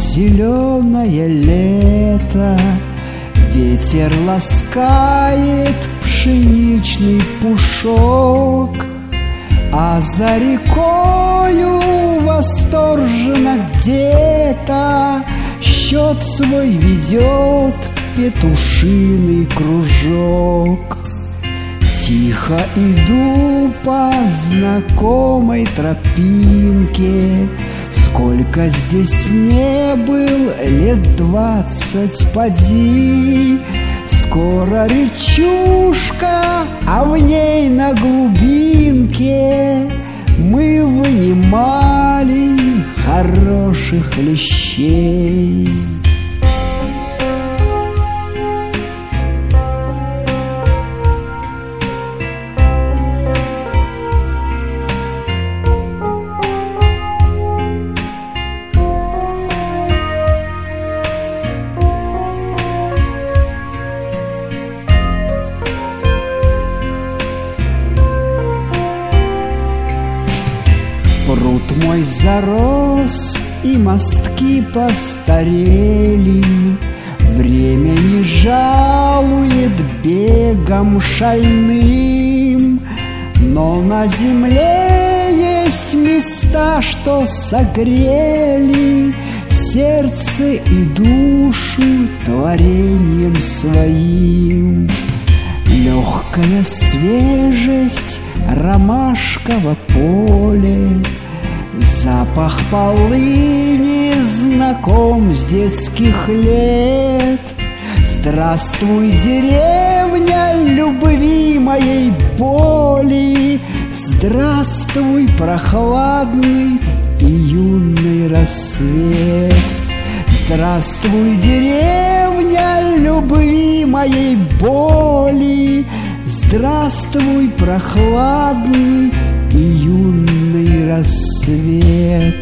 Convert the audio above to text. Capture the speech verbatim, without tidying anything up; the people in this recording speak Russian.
зеленое лето, ветер ласкает пшеничный пушок, а за рекою восторженно где-то счет свой ведет петушиный кружок. Тихо иду по знакомой тропинке, сколько здесь не был, лет двадцать поди. Скоро речушка, а в ней на глубинке мы вынимали хороших лещей. Пруд мой зарос, и мостки постарели, время не жалует бегом шальным, но на земле есть места, что согрели сердце и душу творением своим. Легкая свежесть ромашкового поля, запах полыни знаком с детских лет. Здравствуй, деревня любви моей боли, здравствуй, прохладный июнный рассвет. Здравствуй, деревня любви моей боли, здравствуй, прохладный июнный рассвет.